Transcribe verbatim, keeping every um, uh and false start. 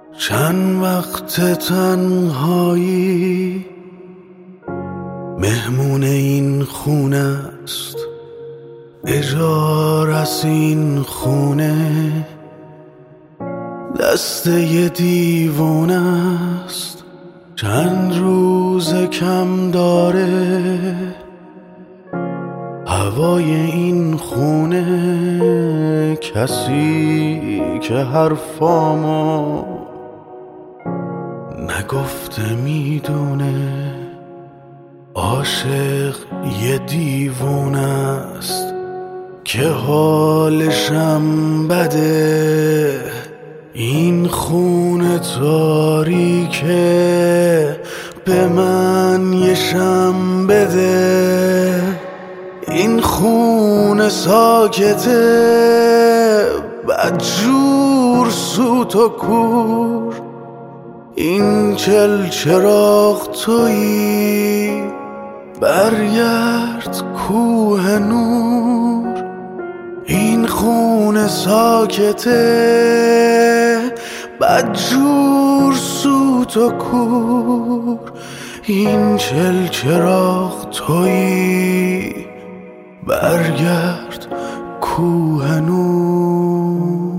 چند وقت تنهایی مهمون این خونه است، اجاره از این خونه دسته ی دیوونه است. چند روز کم داره هوای این خونه، کسی که حرفامو نگفته میدونه عاشق یه دیوونه است که حالشم بده. این خونه تاریکه به من یه شم بده. این خونه ساکته بدجور سوت و کور. این چل چراغ تویی برگرد کوه نور. این خونه ساکته بدجور سوت و کور. این چل چراغ تویی برگرد کوه نور.